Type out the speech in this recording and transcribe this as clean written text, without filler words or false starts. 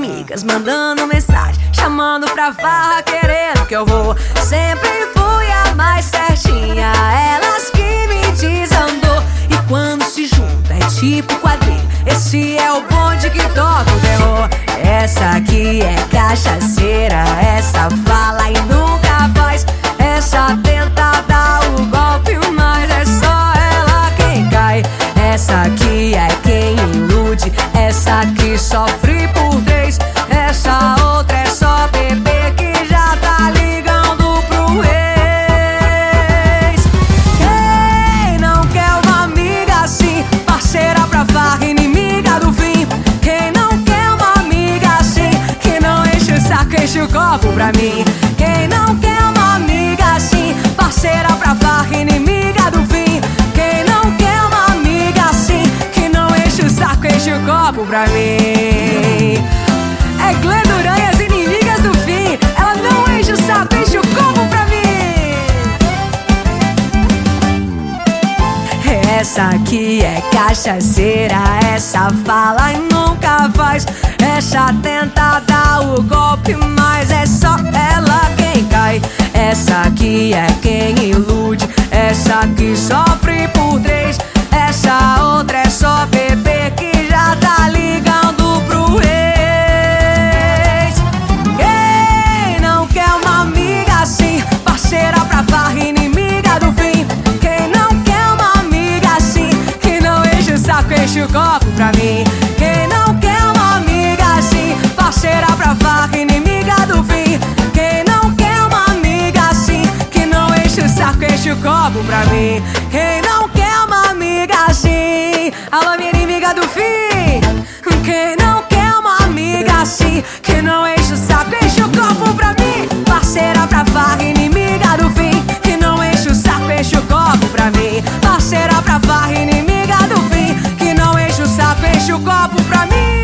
amigas mandando mensagem, chamando pra farra, querendo que eu vou. Sempre fui a mais certinha, elas que me desandou. E quando se junta é tipo quadrilha, esse é o bonde que toca o terror. Essa aqui é cachaceira, essa fala e nunca faz. Essa tenta dar o golpe, mas é só ela quem cai. Essa aqui é quem ilude, essa que sofre por três. Essa outra é só bebê que já tá ligando pro ex. Quem não quer uma amiga assim, parceira pra farra, inimiga do fim? Quem não quer uma amiga assim, que não enche o saco, enche o copo pra mim? Quem não quer uma amiga assim, parceira pra farra, inimiga do fim? Quem não quer uma amiga assim, que não enche o saco, enche o copo pra mim? É Glenda e as inimigas do fim. Ela não enche o saco, enche o copo pra mim. Essa aqui é cachaceira, essa fala e nunca faz. Essa tenta dar o golpe, mas é só ela quem cai. Essa aqui é quem ilude, essa que sofre por três. Essa outra é só bebê que já tá ligando pro ex. Quem não quer uma amiga assim, parceira pra farra, inimiga do fim? Quem não quer uma amiga assim, que não enche o saco, enche o copo pra mim? Quem não quer uma amiga assim, parceira pra farra, inimiga do fim? Quem não quer uma amiga assim, que não enche o saco, enche o copo pra mim? Quem não quer uma amiga assim? Alô, minha inimiga do fim. Quem não quer uma amiga assim, que não enche o saco, enche o copo pra mim? Parceira pra farra, inimiga do fim, que não enche o saco, enche o copo pra mim? Parceira pra farra, inimiga do fim, que não enche o saco, enche o copo pra mim?